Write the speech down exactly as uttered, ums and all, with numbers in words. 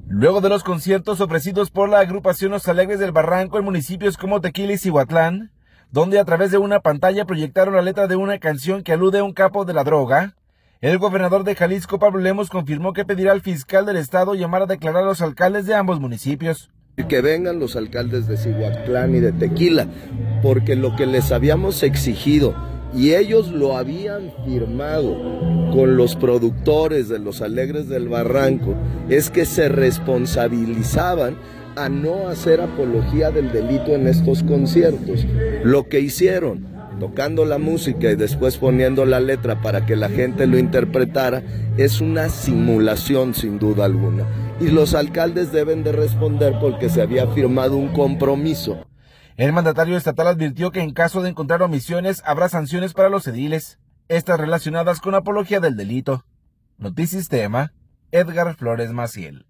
Luego de los conciertos ofrecidos por la agrupación Los Alegres del Barranco en municipios como Tequila y Cihuatlán, donde a través de una pantalla proyectaron la letra de una canción que alude a un capo de la droga, el gobernador de Jalisco, Pablo Lemos, confirmó que pedirá al fiscal del estado llamar a declarar a los alcaldes de ambos municipios. Que vengan los alcaldes de Cihuatlán y de Tequila, porque lo que les habíamos exigido, y ellos lo habían firmado con los productores de Los Alegres del Barranco, es que se responsabilizaban a no hacer apología del delito en estos conciertos. Lo que hicieron, tocando la música y después poniendo la letra para que la gente lo interpretara, es una simulación sin duda alguna. Y los alcaldes deben de responder porque se había firmado un compromiso. El mandatario estatal advirtió que en caso de encontrar omisiones habrá sanciones para los ediles, estas relacionadas con apología del delito. Notisistema, Edgar Flores Maciel.